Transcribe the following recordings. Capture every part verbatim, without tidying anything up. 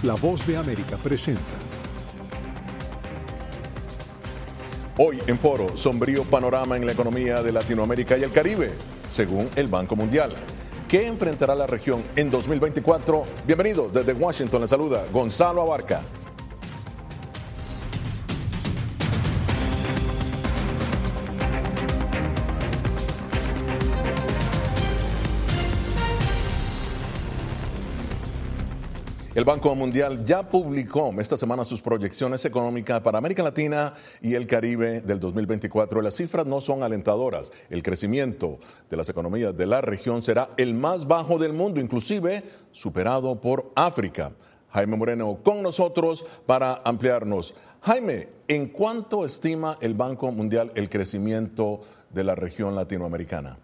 La Voz de América presenta. Hoy en Foro, sombrío panorama en la economía de Latinoamérica y el Caribe, según el Banco Mundial. ¿Qué enfrentará la región en dos mil veinticuatro? Bienvenidos, desde Washington les saluda Gonzalo Abarca. El Banco Mundial ya publicó esta semana sus proyecciones económicas para América Latina y el Caribe del dos mil veinticuatro. Las cifras no son alentadoras. El crecimiento de las economías de la región será el más bajo del mundo, inclusive superado por África. Jaime Moreno con nosotros para ampliarnos. Jaime, ¿en cuánto estima el Banco Mundial el crecimiento de la región latinoamericana?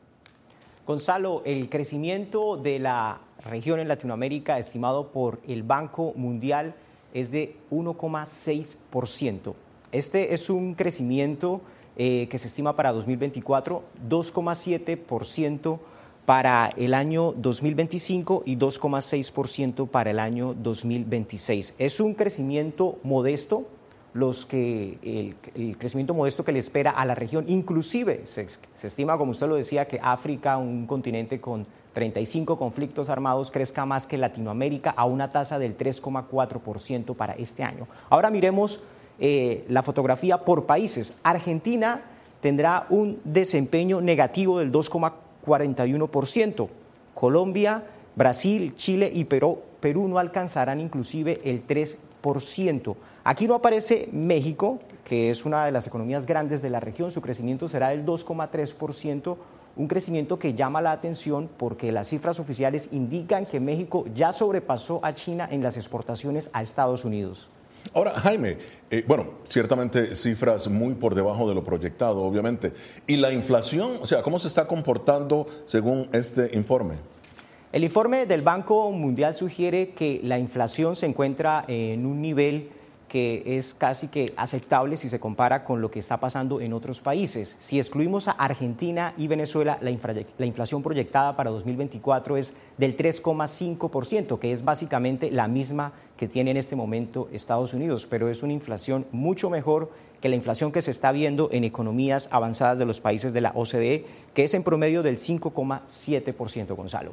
Gonzalo, el crecimiento de la región en Latinoamérica estimado por el Banco Mundial es de uno coma seis por ciento. Este es un crecimiento eh, que se estima para dos mil veinticuatro, dos coma siete por ciento para el año dos mil veinticinco y dos coma seis por ciento para el año dos mil veintiséis. Es un crecimiento modesto. Los que, el, el crecimiento modesto que le espera a la región, inclusive se, se estima, como usted lo decía, que África, un continente con treinta y cinco conflictos armados, crezca más que Latinoamérica a una tasa del tres coma cuatro por ciento para este año. Ahora miremos eh, la fotografía por países. Argentina tendrá un desempeño negativo del dos coma cuarenta y uno por ciento. Colombia, Brasil, Chile y Perú, Perú no alcanzarán inclusive el tres por ciento. Aquí no aparece México, que es una de las economías grandes de la región. Su crecimiento será del dos coma tres por ciento, un crecimiento que llama la atención porque las cifras oficiales indican que México ya sobrepasó a China en las exportaciones a Estados Unidos. Ahora, Jaime, eh, bueno, ciertamente cifras muy por debajo de lo proyectado, obviamente. ¿Y la inflación? O sea, ¿cómo se está comportando según este informe? El informe del Banco Mundial sugiere que la inflación se encuentra en un nivel que es casi que aceptable si se compara con lo que está pasando en otros países. Si excluimos a Argentina y Venezuela, la, infra, la inflación proyectada para dos mil veinticuatro es del tres coma cinco por ciento, que es básicamente la misma que tiene en este momento Estados Unidos, pero es una inflación mucho mejor que la inflación que se está viendo en economías avanzadas de los países de la O C D E, que es en promedio del cinco coma siete por ciento, Gonzalo.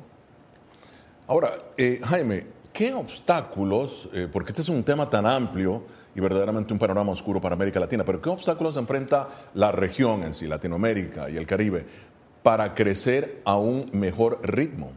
Ahora, eh, Jaime, ¿qué obstáculos, eh, porque este es un tema tan amplio y verdaderamente un panorama oscuro para América Latina, pero qué obstáculos enfrenta la región en sí, Latinoamérica y el Caribe, para crecer a un mejor ritmo?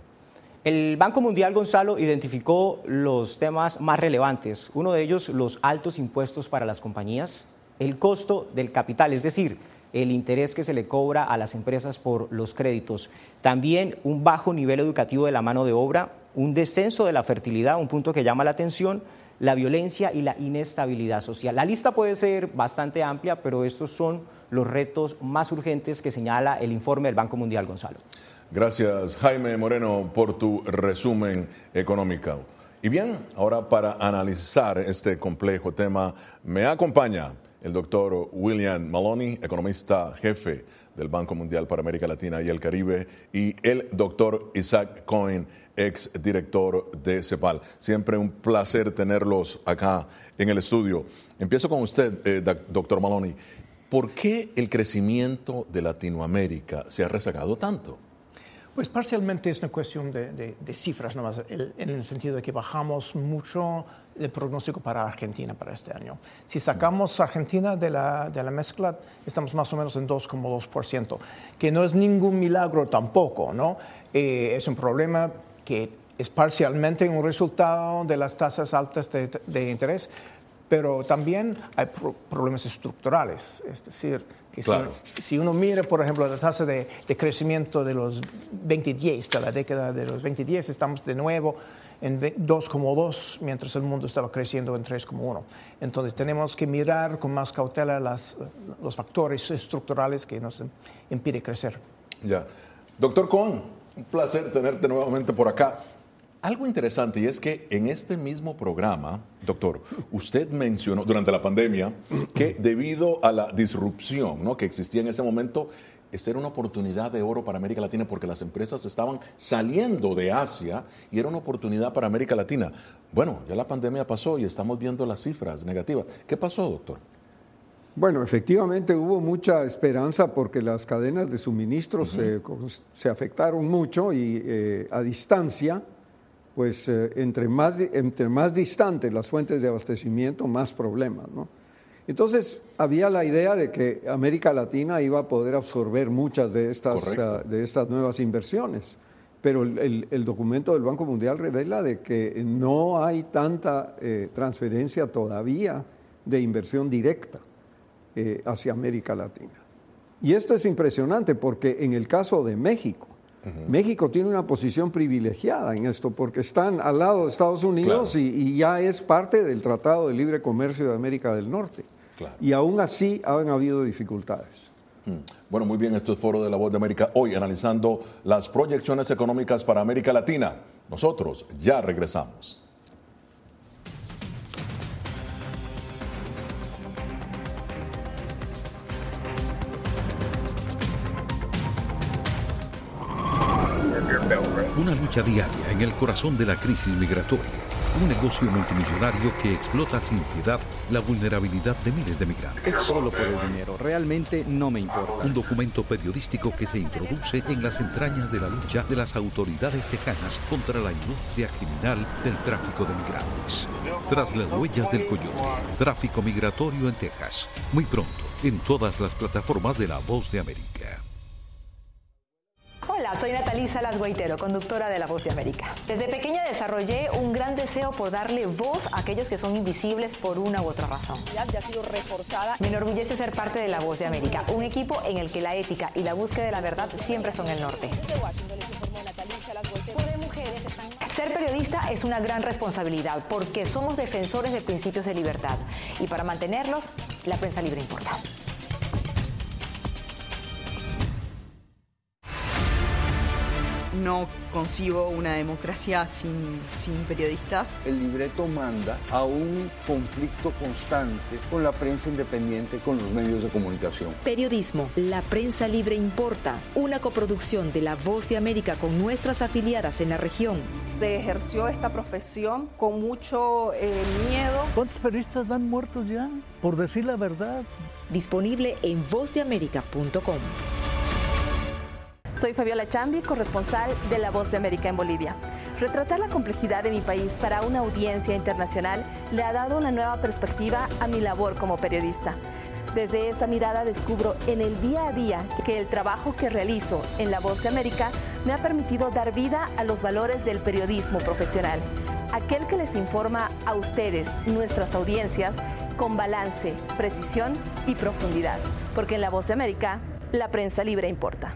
El Banco Mundial, Gonzalo, identificó los temas más relevantes. Uno de ellos, los altos impuestos para las compañías, el costo del capital, es decir, el interés que se le cobra a las empresas por los créditos. También un bajo nivel educativo de la mano de obra, un descenso de la fertilidad, un punto que llama la atención, la violencia y la inestabilidad social. La lista puede ser bastante amplia, pero estos son los retos más urgentes que señala el informe del Banco Mundial, Gonzalo. Gracias, Jaime Moreno, por tu resumen económico. Y bien, ahora para analizar este complejo tema, me acompaña el doctor William Maloney, economista jefe del Banco Mundial para América Latina y el Caribe, y el doctor Isaac Cohen, ex director de CEPAL. Siempre un placer tenerlos acá en el estudio. Empiezo con usted, eh, doctor Maloney. ¿Por qué el crecimiento de Latinoamérica se ha rezagado tanto? Pues parcialmente es una cuestión de, de, de cifras nomás, el, en el sentido de que bajamos mucho el pronóstico para Argentina para este año. Si sacamos Argentina de la, de la mezcla, estamos más o menos en dos coma dos por ciento, que no es ningún milagro tampoco, ¿no? Eh, es un problema que es parcialmente un resultado de las tasas altas de, de interés, pero también hay pro- problemas estructurales, es decir, que claro. si, si uno mira, por ejemplo, la tasa de, de crecimiento de los veinte diez, de la década de los veinte diez, estamos de nuevo en dos coma dos, mientras el mundo estaba creciendo en tres coma uno. Entonces tenemos que mirar con más cautela las, los factores estructurales que nos impiden crecer. Ya. Doctor Cohen, un placer tenerte nuevamente por acá. Algo interesante, y es que en este mismo programa, doctor, usted mencionó durante la pandemia que debido a la disrupción, ¿no?, que existía en ese momento, esta era una oportunidad de oro para América Latina porque las empresas estaban saliendo de Asia y era una oportunidad para América Latina. Bueno, ya la pandemia pasó y estamos viendo las cifras negativas. ¿Qué pasó, doctor? Bueno, efectivamente hubo mucha esperanza porque las cadenas de suministros uh-huh. eh, se afectaron mucho y eh, a distancia, pues eh, entre, más, entre más distantes las fuentes de abastecimiento, más problemas, ¿no? Entonces, había la idea de que América Latina iba a poder absorber muchas de estas, uh, de estas nuevas inversiones, pero el, el, el documento del Banco Mundial revela de que no hay tanta eh, transferencia todavía de inversión directa eh, hacia América Latina. Y esto es impresionante porque en el caso de México, uh-huh. México tiene una posición privilegiada en esto porque están al lado de Estados Unidos claro. y, y ya es parte del Tratado de Libre Comercio de América del Norte. Claro. Y aún así han habido dificultades. Bueno, muy bien, esto es Foro de la Voz de América, hoy analizando las proyecciones económicas para América Latina. Nosotros ya regresamos. Una lucha diaria en el corazón de la crisis migratoria. Un negocio multimillonario que explota sin piedad la vulnerabilidad de miles de migrantes. Es solo por el dinero, realmente no me importa. Un documento periodístico que se introduce en las entrañas de la lucha de las autoridades tejanas contra la industria criminal del tráfico de migrantes. Tras las huellas del coyote, tráfico migratorio en Texas. Muy pronto, en todas las plataformas de La Voz de América. Hola, soy Natalí Salas Guaitero, conductora de La Voz de América. Desde pequeña desarrollé un gran deseo por darle voz a aquellos que son invisibles por una u otra razón. Ya ha sido reforzada. Me enorgullece ser parte de La Voz de América, un equipo en el que la ética y la búsqueda de la verdad siempre son el norte. Ser periodista es una gran responsabilidad porque somos defensores de principios de libertad y para mantenerlos, la prensa libre importa. No concibo una democracia sin, sin periodistas. El libreto manda a un conflicto constante con la prensa independiente, con los medios de comunicación. Periodismo, la prensa libre importa. Una coproducción de La Voz de América con nuestras afiliadas en la región. Se ejerció esta profesión con mucho eh, miedo. ¿Cuántos periodistas van muertos ya por decir la verdad? Disponible en voz de américa punto com. Soy Fabiola Chambi, corresponsal de La Voz de América en Bolivia. Retratar la complejidad de mi país para una audiencia internacional le ha dado una nueva perspectiva a mi labor como periodista. Desde esa mirada descubro en el día a día que el trabajo que realizo en La Voz de América me ha permitido dar vida a los valores del periodismo profesional. Aquel que les informa a ustedes, nuestras audiencias, con balance, precisión y profundidad. Porque en La Voz de América, la prensa libre importa.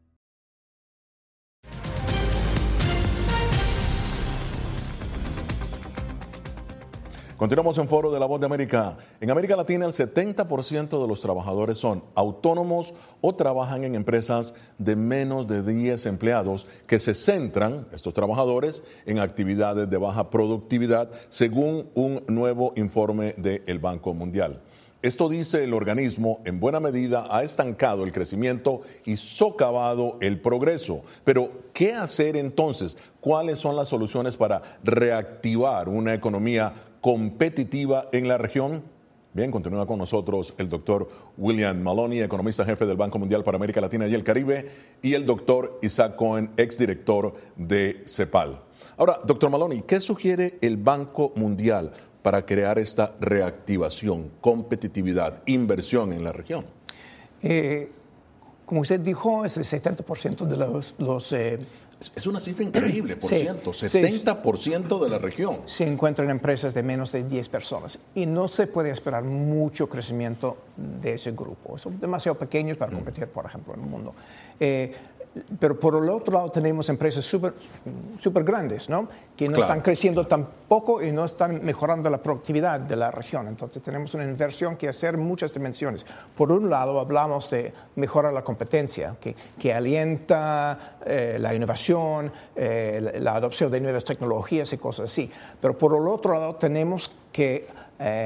Continuamos en Foro de la Voz de América. En América Latina, el setenta por ciento de los trabajadores son autónomos o trabajan en empresas de menos de diez empleados que se centran, estos trabajadores, en actividades de baja productividad, según un nuevo informe del Banco Mundial. Esto, dice el organismo, en buena medida ha estancado el crecimiento y socavado el progreso. Pero, ¿qué hacer entonces? ¿Cuáles son las soluciones para reactivar una economía competitiva en la región? Bien, continúa con nosotros el doctor William Maloney, economista jefe del Banco Mundial para América Latina y el Caribe, y el doctor Isaac Cohen, exdirector de CEPAL. Ahora, doctor Maloney, ¿qué sugiere el Banco Mundial para crear esta reactivación, competitividad, inversión en la región? Eh, como usted dijo, es el setenta por ciento de los... los eh, es una cifra increíble, por sí, ciento, setenta por ciento sí, de la región. Se encuentran en empresas de menos de diez personas y no se puede esperar mucho crecimiento de ese grupo. Son demasiado pequeños para competir, por ejemplo, en el mundo. Eh, Pero por el otro lado tenemos empresas súper super grandes, ¿no? Que no claro. están creciendo tampoco y no están mejorando la productividad de la región. Entonces tenemos una inversión que hacer en muchas dimensiones. Por un lado hablamos de mejorar la competencia, que, que alienta eh, la innovación, eh, la, la adopción de nuevas tecnologías y cosas así. Pero por el otro lado tenemos que eh,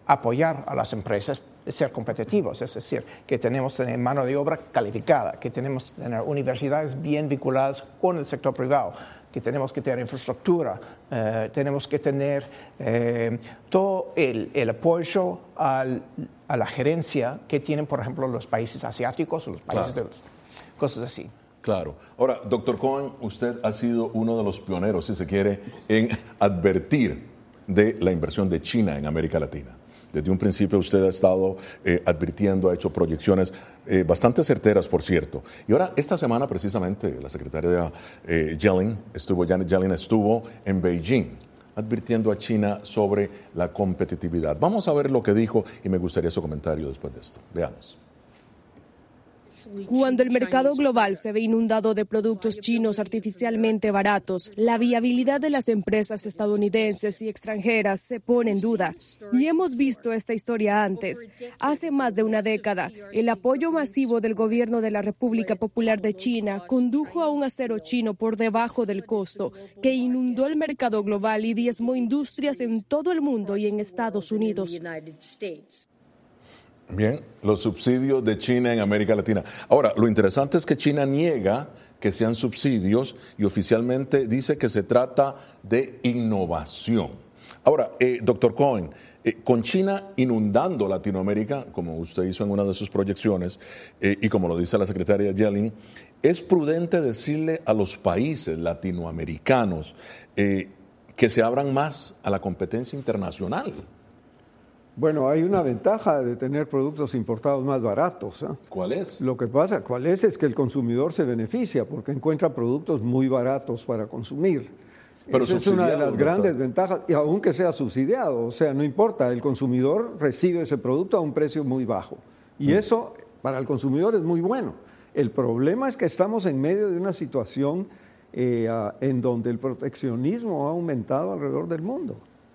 apoyar a las empresas a ser competitivos, es decir, que tenemos que tener mano de obra calificada, que tenemos que tener universidades bien vinculadas con el sector privado, que tenemos que tener infraestructura, eh, tenemos que tener eh, todo el, el apoyo al, a la gerencia que tienen, por ejemplo, los países asiáticos o los países Claro. de los... cosas así. Claro. Ahora, doctor Cohen, usted ha sido uno de los pioneros, si se quiere, en advertir de la inversión de China en América Latina. Desde un principio usted ha estado eh, advirtiendo, ha hecho proyecciones eh, bastante certeras, por cierto. Y ahora, esta semana precisamente, la secretaria eh, Yellen, estuvo, Janet Yellen estuvo en Beijing advirtiendo a China sobre la competitividad. Vamos a ver lo que dijo y me gustaría su comentario después de esto. Veamos. Cuando el mercado global se ve inundado de productos chinos artificialmente baratos, la viabilidad de las empresas estadounidenses y extranjeras se pone en duda. Y hemos visto esta historia antes. Hace más de una década, el apoyo masivo del gobierno de la República Popular de China condujo a un acero chino por debajo del costo, que inundó el mercado global y diezmó industrias en todo el mundo y en Estados Unidos. Bien, los subsidios de China en América Latina. Ahora, lo interesante es que China niega que sean subsidios y oficialmente dice que se trata de innovación. Ahora, eh, doctor Cohen, eh, con China inundando Latinoamérica, como usted hizo en una de sus proyecciones, eh, y como lo dice la secretaria Yellen, ¿es prudente decirle a los países latinoamericanos eh, que se abran más a la competencia internacional? Bueno, hay una ventaja de tener productos importados más baratos. ¿eh? ¿Cuál es? Lo que pasa, ¿cuál es? Es que el consumidor se beneficia porque encuentra productos muy baratos para consumir. Pero esa es una de las doctor. grandes ventajas, y aunque sea subsidiado, o sea, no importa, el consumidor recibe ese producto a un precio muy bajo. Y mm. eso para el consumidor es muy bueno. El problema es que estamos en medio de una situación eh, uh, en donde el proteccionismo ha aumentado alrededor del mundo.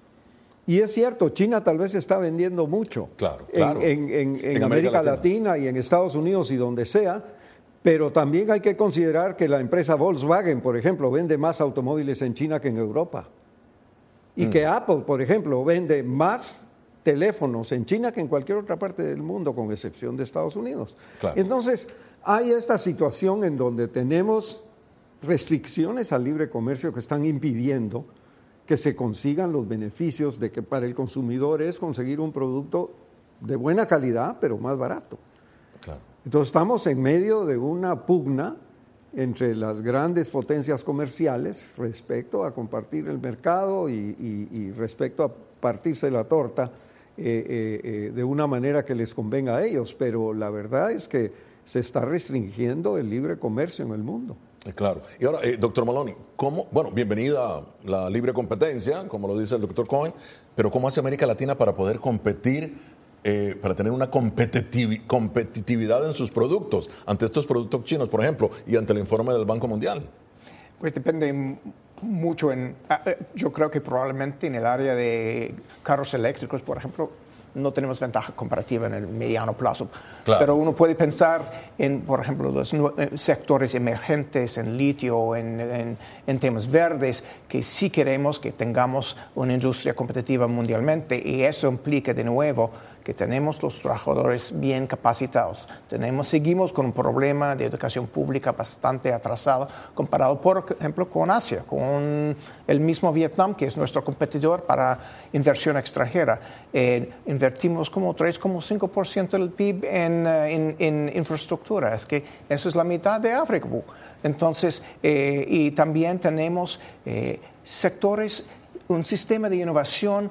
Y es cierto, China tal vez está vendiendo mucho claro, claro. en, en, en, en, en América, América Latina. Latina y en Estados Unidos y donde sea, pero también hay que considerar que la empresa Volkswagen, por ejemplo, vende más automóviles en China que en Europa. Y mm. que Apple, por ejemplo, vende más teléfonos en China que en cualquier otra parte del mundo, con excepción de Estados Unidos. Claro. Entonces, hay esta situación en donde tenemos restricciones al libre comercio que están impidiendo que se consigan los beneficios de que para el consumidor es conseguir un producto de buena calidad, pero más barato. Claro. Entonces estamos en medio de una pugna entre las grandes potencias comerciales respecto a compartir el mercado y, y, y respecto a partirse la torta eh, eh, eh, de una manera que les convenga a ellos, pero la verdad es que se está restringiendo el libre comercio en el mundo. Claro. Y ahora, eh, doctor Maloney, ¿cómo, bueno, bienvenida a la libre competencia, como lo dice el doctor Cohen, pero ¿cómo hace América Latina para poder competir, eh, para tener una competitiv- competitividad en sus productos, ante estos productos chinos, por ejemplo, y ante el informe del Banco Mundial? Pues depende mucho en, yo creo que probablemente en el área de carros eléctricos, por ejemplo, no tenemos ventaja comparativa en el mediano plazo. Claro. Pero uno puede pensar en, por ejemplo, los sectores emergentes, en litio, en, en, en temas verdes, que sí queremos que tengamos una industria competitiva mundialmente, y eso implica de nuevo que tenemos los trabajadores bien capacitados. Tenemos, seguimos con un problema de educación pública bastante atrasado comparado, por ejemplo, con Asia, con el mismo Vietnam, que es nuestro competidor para inversión extranjera. Eh, invertimos como tres coma cinco por ciento del P I B en, en, en infraestructura. Es que eso es la mitad de África. Entonces, eh, y también tenemos eh, sectores, un sistema de innovación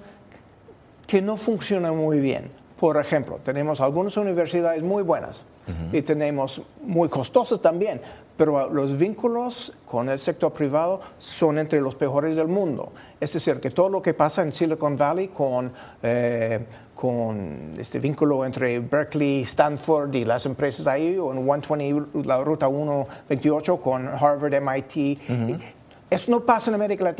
que no funciona muy bien. Por ejemplo, tenemos algunas universidades muy buenas uh-huh. y tenemos muy costosas también, pero los vínculos con el sector privado son entre los peores del mundo. Es decir, que todo lo que pasa en Silicon Valley con, eh, con este vínculo entre Berkeley, Stanford y las empresas ahí, o en ciento veinte, la ruta ciento veintiocho con Harvard, M I T, uh-huh. eso no pasa en América Latina.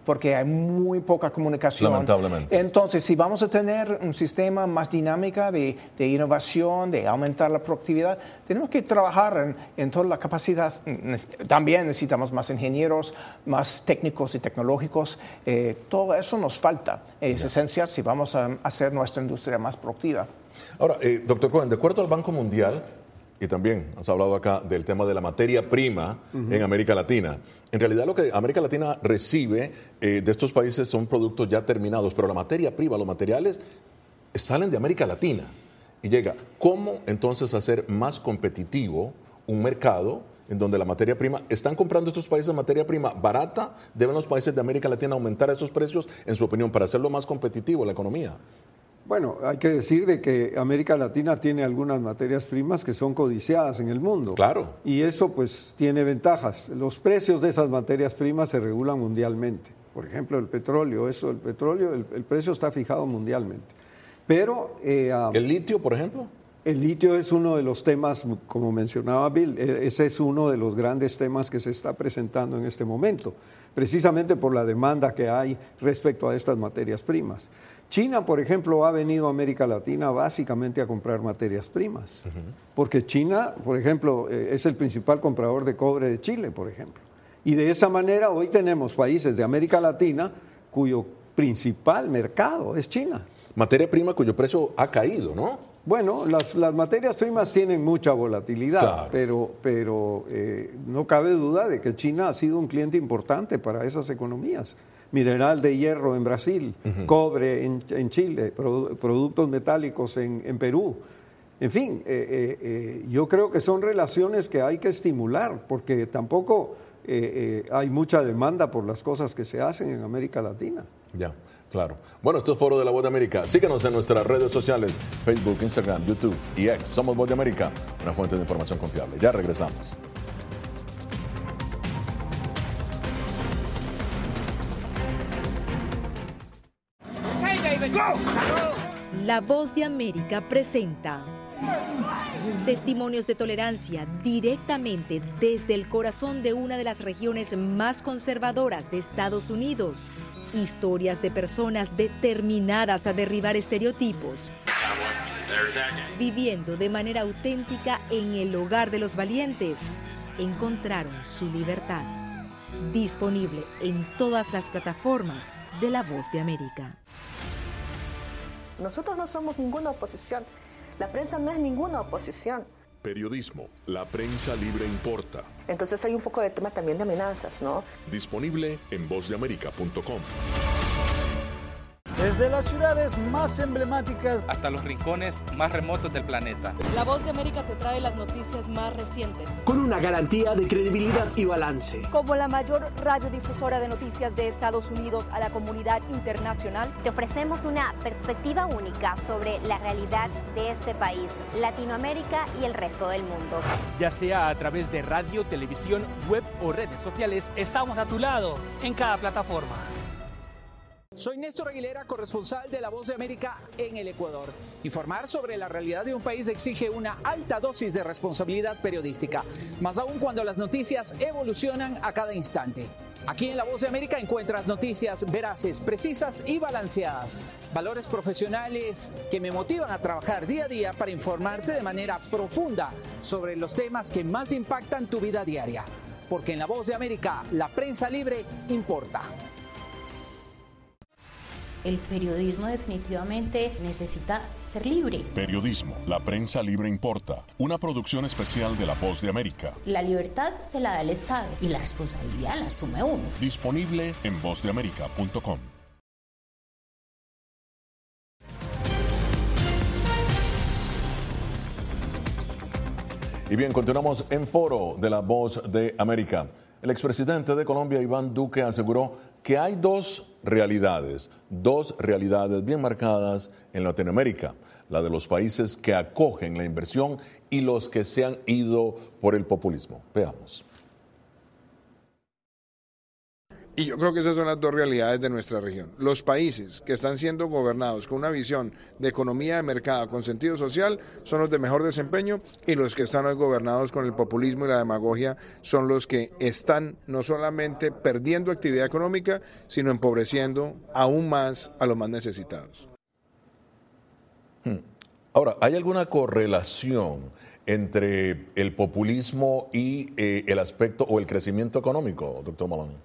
porque hay muy poca comunicación. Lamentablemente. Entonces, si vamos a tener un sistema más dinámico de, de innovación, de aumentar la productividad, tenemos que trabajar en, en toda la capacidad. También necesitamos más ingenieros, más técnicos y tecnológicos. Eh, todo eso nos falta. Es yeah. esencial si vamos a hacer nuestra industria más productiva. Ahora, eh, doctor Cohen, de acuerdo al Banco Mundial, y también has hablado acá del tema de la materia prima uh-huh. en América Latina. En realidad lo que América Latina recibe eh, de estos países son productos ya terminados, pero la materia prima, los materiales salen de América Latina y llega. ¿Cómo entonces hacer más competitivo un mercado en donde la materia prima, están comprando estos países materia prima barata? ¿Deben los países de América Latina aumentar esos precios, en su opinión, para hacerlo más competitivo la economía? Bueno, hay que decir de que América Latina tiene algunas materias primas que son codiciadas en el mundo. Claro. Y eso pues tiene ventajas. Los precios de esas materias primas se regulan mundialmente. Por ejemplo, el petróleo, eso, el petróleo, el, el precio está fijado mundialmente. Pero... Eh, um, ¿El litio, por ejemplo? El litio es uno de los temas, como mencionaba Bill, ese es uno de los grandes temas que se está presentando en este momento, precisamente por la demanda que hay respecto a estas materias primas. China, por ejemplo, ha venido a América Latina básicamente a comprar materias primas, uh-huh. porque China, por ejemplo, es el principal comprador de cobre de Chile, por ejemplo. Y de esa manera hoy tenemos países de América Latina cuyo principal mercado es China. Materia prima cuyo precio ha caído, ¿no? Bueno, las, las materias primas tienen mucha volatilidad, claro. pero, pero eh, no cabe duda de que China ha sido un cliente importante para esas economías. Mineral de hierro en Brasil, uh-huh. cobre en, en Chile, produ- productos metálicos en, en Perú. En fin, eh, eh, eh, yo creo que son relaciones que hay que estimular, porque tampoco eh, eh, hay mucha demanda por las cosas que se hacen en América Latina. Ya, claro. Bueno, esto es Foro de la Voz de América. Síguenos en nuestras redes sociales, Facebook, Instagram, YouTube y X. Somos Voz de América, una fuente de información confiable. Ya regresamos. La Voz de América presenta testimonios de tolerancia directamente desde el corazón de una de las regiones más conservadoras de Estados Unidos. Historias de personas determinadas a derribar estereotipos, viviendo de manera auténtica en el hogar de los valientes. Encontraron su libertad. Disponible en todas las plataformas de La Voz de América. Nosotros no somos ninguna oposición. La prensa no es ninguna oposición. Periodismo, la prensa libre importa. Entonces hay un poco de tema también de amenazas, ¿no? Disponible en voz de américa punto com. Desde las ciudades más emblemáticas hasta los rincones más remotos del planeta. La Voz de América te trae las noticias más recientes. Con una garantía de credibilidad y balance. Como la mayor radiodifusora de noticias de Estados Unidos a la comunidad internacional, te ofrecemos una perspectiva única sobre la realidad de este país, Latinoamérica y el resto del mundo. Ya sea a través de radio, televisión, web o redes sociales, estamos a tu lado en cada plataforma. Soy Néstor Aguilera, corresponsal de La Voz de América en el Ecuador. Informar sobre la realidad de un país exige una alta dosis de responsabilidad periodística, más aún cuando las noticias evolucionan a cada instante. Aquí en La Voz de América encuentras noticias veraces, precisas y balanceadas. Valores profesionales que me motivan a trabajar día a día para informarte de manera profunda sobre los temas que más impactan tu vida diaria. Porque en La Voz de América, la prensa libre importa. El periodismo definitivamente necesita ser libre. Periodismo, la prensa libre importa. Una producción especial de La Voz de América. La libertad se la da el Estado y la responsabilidad la asume uno. Disponible en voz de américa punto com. Y bien, continuamos en Foro de La Voz de América. El expresidente de Colombia, Iván Duque, aseguró que hay dos realidades, dos realidades bien marcadas en Latinoamérica, la de los países que acogen la inversión y los que se han ido por el populismo. Veamos. Y yo creo que esas son las dos realidades de nuestra región. Los países que están siendo gobernados con una visión de economía de mercado con sentido social son los de mejor desempeño, y los que están hoy gobernados con el populismo y la demagogia son los que están no solamente perdiendo actividad económica, sino empobreciendo aún más a los más necesitados. Ahora, ¿hay alguna correlación entre el populismo y eh, el aspecto o el crecimiento económico, doctor Maloney?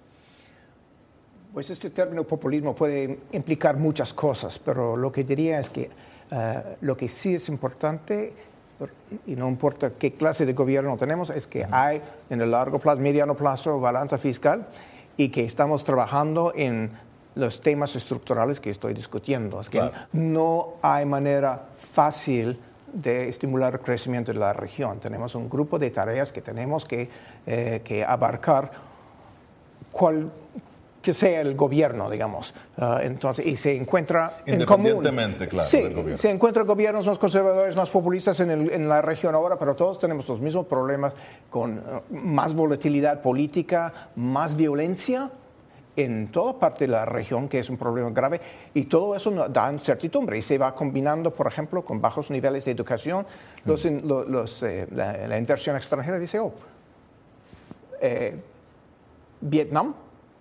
Pues este término populismo puede implicar muchas cosas, pero lo que diría es que uh, lo que sí es importante, y no importa qué clase de gobierno tenemos, es que uh-huh. hay en el largo plazo, mediano plazo, balanza fiscal, y que estamos trabajando en los temas estructurales que estoy discutiendo. Es que claro. no hay manera fácil de estimular el crecimiento de la región. Tenemos un grupo de tareas que tenemos que, eh, que abarcar, cual, que sea el gobierno, digamos. Uh, entonces, y se encuentra en común. Independientemente, claro, sí, del gobierno. Se encuentran gobiernos más conservadores, más populistas en, el, en la región ahora, pero todos tenemos los mismos problemas con uh, más volatilidad política, más violencia en toda parte de la región, que es un problema grave, y todo eso da incertidumbre y se va combinando, por ejemplo, con bajos niveles de educación. Los, mm. los, los, eh, la, la inversión extranjera dice, oh, eh, Vietnam,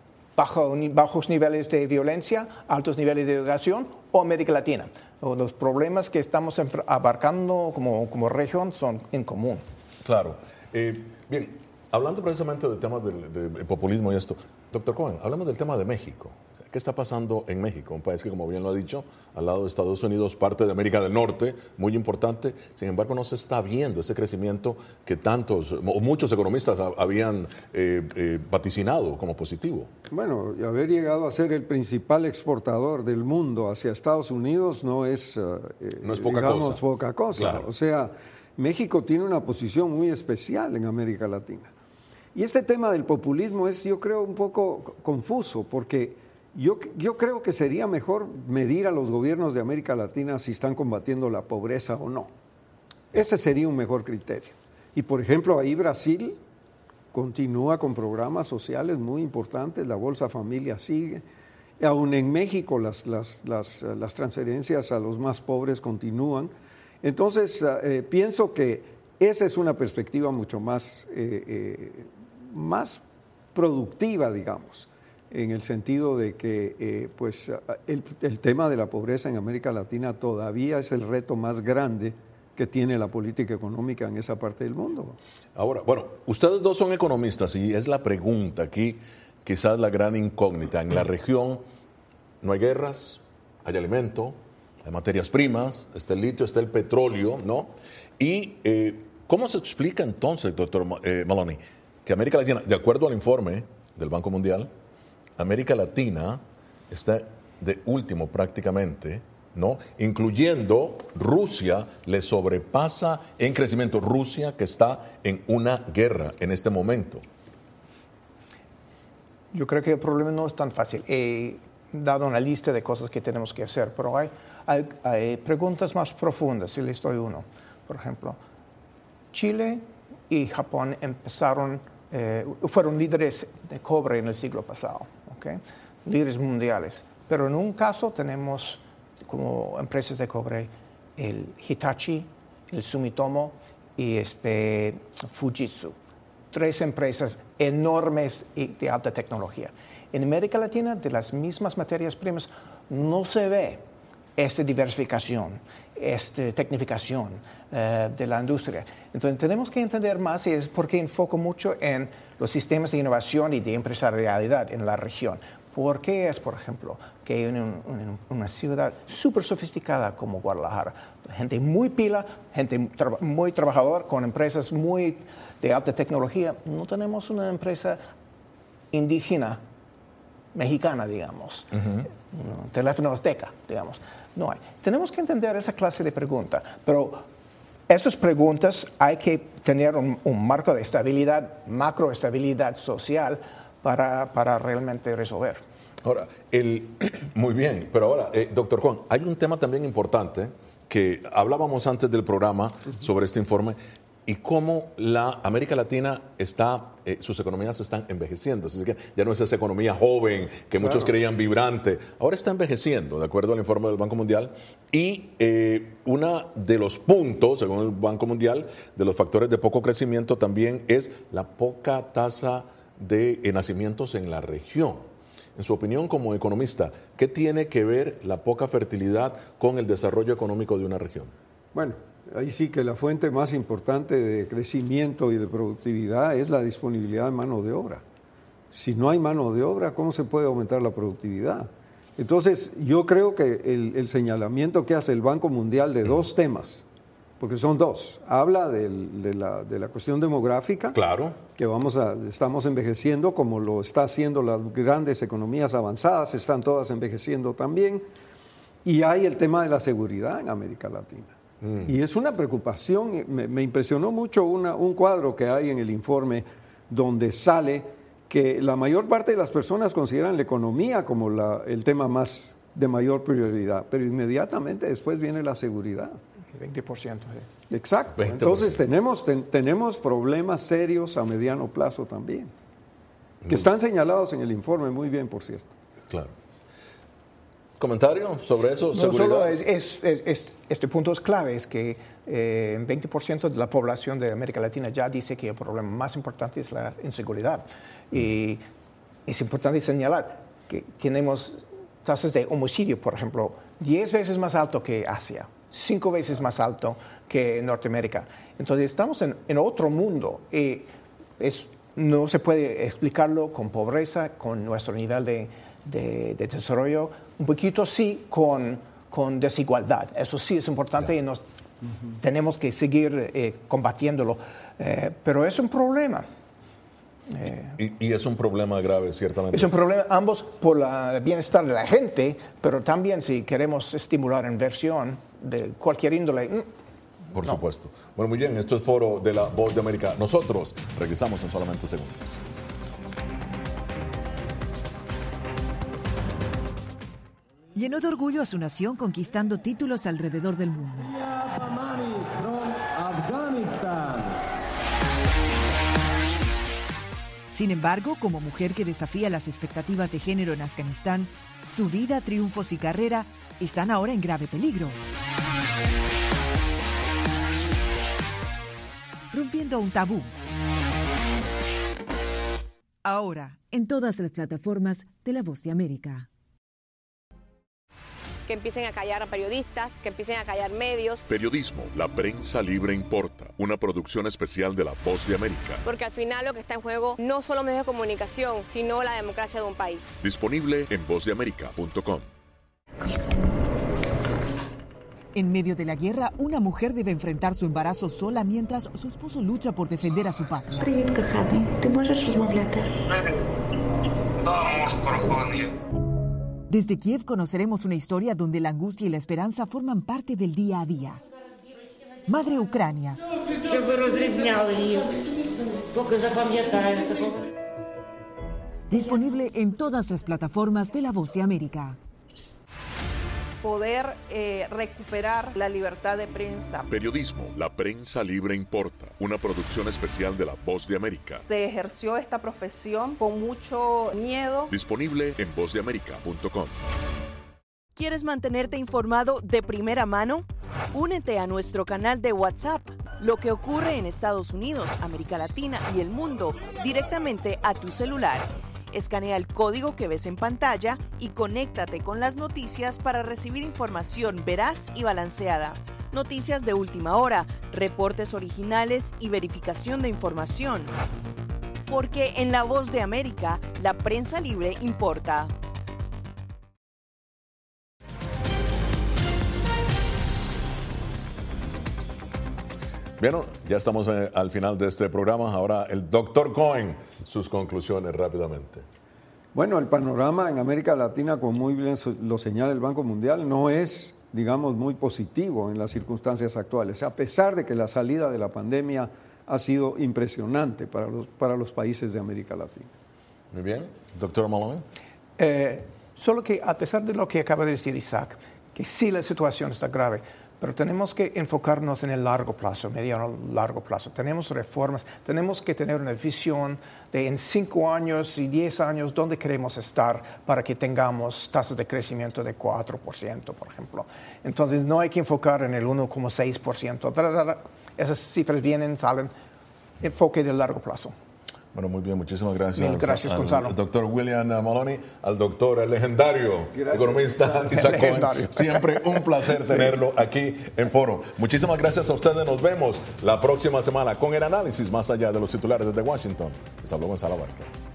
bajo, bajos niveles de violencia, altos niveles de educación, o América Latina. O los problemas que estamos abarcando como, como región son en común. Claro. Eh, bien, hablando precisamente del tema del, del populismo y esto, doctor Cohen, hablemos del tema de México. ¿Qué está pasando en México? Un país que, como bien lo ha dicho, al lado de Estados Unidos, parte de América del Norte, muy importante. Sin embargo, no se está viendo ese crecimiento que tantos, o muchos economistas habían eh, eh, vaticinado como positivo. Bueno, haber llegado a ser el principal exportador del mundo hacia Estados Unidos no es, eh, no es poca digamos, cosa. poca cosa. Claro. O sea, México tiene una posición muy especial en América Latina. Y este tema del populismo es, yo creo, un poco confuso, porque Yo, yo creo que sería mejor medir a los gobiernos de América Latina si están combatiendo la pobreza o no. Ese sería un mejor criterio. Y, por ejemplo, ahí Brasil continúa con programas sociales muy importantes, la Bolsa Familia sigue. Aún en México las, las, las, las transferencias a los más pobres continúan. Entonces, eh, pienso que esa es una perspectiva mucho más, eh, eh, más productiva, digamos, en el sentido de que eh, pues, el, el tema de la pobreza en América Latina todavía es el reto más grande que tiene la política económica en esa parte del mundo. Ahora, bueno, ustedes dos son economistas y es la pregunta aquí, quizás la gran incógnita. En la región no hay guerras, hay alimento, hay materias primas, está el litio, está el petróleo, ¿no? Y eh, ¿cómo se explica entonces, doctor eh, Maloney, que América Latina, de acuerdo al informe del Banco Mundial, América Latina está de último prácticamente, ¿no? Incluyendo Rusia, le sobrepasa en crecimiento. Rusia, que está en una guerra en este momento. Yo creo que el problema no es tan fácil. He dado una lista de cosas que tenemos que hacer, pero hay, hay, hay preguntas más profundas, si les doy uno. Por ejemplo, Chile y Japón empezaron, eh, fueron líderes de cobre en el siglo pasado. Okay. Líderes mundiales, pero en un caso tenemos como empresas de cobre el Hitachi, el Sumitomo y este Fujitsu, tres empresas enormes y de alta tecnología. En América Latina, de las mismas materias primas, no se ve esta diversificación, esta tecnificación uh, de la industria. Entonces tenemos que entender más, y es porque enfoco mucho en los sistemas de innovación y de empresarialidad en la región. ¿Por qué es, por ejemplo, que en, un, en una ciudad súper sofisticada como Guadalajara, gente muy pila, gente tra muy trabajadora, con empresas muy de alta tecnología, no tenemos una empresa indígena mexicana, digamos, uh-huh. no, teléfono azteca, digamos, no hay. Tenemos que entender esa clase de pregunta, pero esas preguntas hay que tener un, un marco de estabilidad, macroestabilidad social para, para realmente resolver. Ahora, el, muy bien, pero ahora, eh, doctor Cohen, hay un tema también importante que hablábamos antes del programa uh-huh. sobre este informe. y cómo la América Latina está, eh, sus economías están envejeciendo. Así que ya no es esa economía joven que muchos Claro. creían vibrante. Ahora está envejeciendo, de acuerdo al informe del Banco Mundial. Y eh, uno de los puntos, según el Banco Mundial, de los factores de poco crecimiento también es la poca tasa de eh, nacimientos en la región. En su opinión como economista, ¿qué tiene que ver la poca fertilidad con el desarrollo económico de una región? Bueno, ahí sí que la fuente más importante de crecimiento y de productividad es la disponibilidad de mano de obra. Si no hay mano de obra, ¿cómo se puede aumentar la productividad? Entonces, yo creo que el, el señalamiento que hace el Banco Mundial de dos temas, porque son dos, habla del, de, la, de la cuestión demográfica, claro, que vamos a, estamos envejeciendo como lo está haciendo las grandes economías avanzadas, están todas envejeciendo también, y hay el tema de la seguridad en América Latina. Mm. Y es una preocupación, me, me impresionó mucho una, un cuadro que hay en el informe donde sale que la mayor parte de las personas consideran la economía como la, el tema más de mayor prioridad, pero inmediatamente después viene la seguridad. veinte por ciento. Sí. Exacto. veinte por ciento. Entonces tenemos, ten, tenemos problemas serios a mediano plazo también, que están señalados en el informe muy bien, por cierto. Claro. ¿Comentario sobre eso? No ¿Seguridad? solo es, es, es, es, este punto es clave, es que eh, veinte por ciento de la población de América Latina ya dice que el problema más importante es la inseguridad. Y es importante señalar que tenemos tasas de homicidio, por ejemplo, diez veces más alto que Asia, cinco veces más alto que Norteamérica. Entonces estamos en, en otro mundo y es, no se puede explicarlo con pobreza, con nuestro nivel de, de, de desarrollo, un poquito sí con, con desigualdad. Eso sí es importante yeah. y nos uh-huh. tenemos que seguir eh, combatiéndolo, eh, pero es un problema. Eh, y, y es un problema grave, ciertamente. Es un problema ambos por el bienestar de la gente, pero también si queremos estimular inversión de cualquier índole. Por no. supuesto. Bueno, muy bien, esto es Foro de la Voz de América. Nosotros regresamos en solamente segundos. Llenó de orgullo a su nación conquistando títulos alrededor del mundo. Sin embargo, como mujer que desafía las expectativas de género en Afganistán, su vida, triunfos y carrera están ahora en grave peligro. Rompiendo un tabú. Ahora, en todas las plataformas de La Voz de América. Que empiecen a callar a periodistas, que empiecen a callar medios. Periodismo, la prensa libre importa. Una producción especial de La Voz de América. Porque al final lo que está en juego no solo medios de comunicación, sino la democracia de un país. Disponible en voz de américa punto com. En medio de la guerra, una mujer debe enfrentar su embarazo sola mientras su esposo lucha por defender a su patria. Привіт, коханий. Ти можеш розмовляти? Desde Kiev conoceremos una historia donde la angustia y la esperanza forman parte del día a día. Madre Ucrania. Disponible en todas las plataformas de La Voz de América. Poder eh, recuperar la libertad de prensa. Periodismo, la prensa libre importa. Una producción especial de La Voz de América. Se ejerció esta profesión con mucho miedo. Disponible en voz de américa punto com. ¿Quieres mantenerte informado de primera mano? Únete a nuestro canal de WhatsApp. Lo que ocurre en Estados Unidos, América Latina y el mundo directamente a tu celular. Escanea el código que ves en pantalla y conéctate con las noticias para recibir información veraz y balanceada. Noticias de última hora, reportes originales y verificación de información. Porque en La Voz de América, la prensa libre importa. Bien, ya estamos eh, al final de este programa. Ahora el doctor Cohen, sus conclusiones rápidamente. Bueno, el panorama en América Latina, como muy bien lo señala el Banco Mundial, no es, digamos, muy positivo en las circunstancias actuales, a pesar de que la salida de la pandemia ha sido impresionante para los, para los países de América Latina. Muy bien. Doctor Malone. Eh, solo que a pesar de lo que acaba de decir Isaac, que sí la situación está grave, pero tenemos que enfocarnos en el largo plazo, mediano largo plazo. Tenemos reformas, tenemos que tener una visión de en cinco años y diez años dónde queremos estar para que tengamos tasas de crecimiento de cuatro por ciento, por ejemplo. Entonces no hay que enfocar en el uno coma seis por ciento. Esas cifras vienen, salen, enfoque de largo plazo. Bueno, muy bien, muchísimas gracias. Mil gracias, Gonzalo. Al doctor William Maloney, al doctor el legendario gracias, economista Isaac Cohen. Siempre un placer tenerlo aquí en Foro. Muchísimas gracias a ustedes. Nos vemos la próxima semana con el análisis más allá de los titulares desde Washington. Les habló Gonzalo Barker.